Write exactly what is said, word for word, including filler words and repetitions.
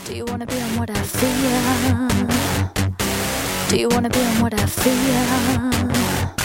Do you wanna be on what I feel? Do you wanna be on what I feel?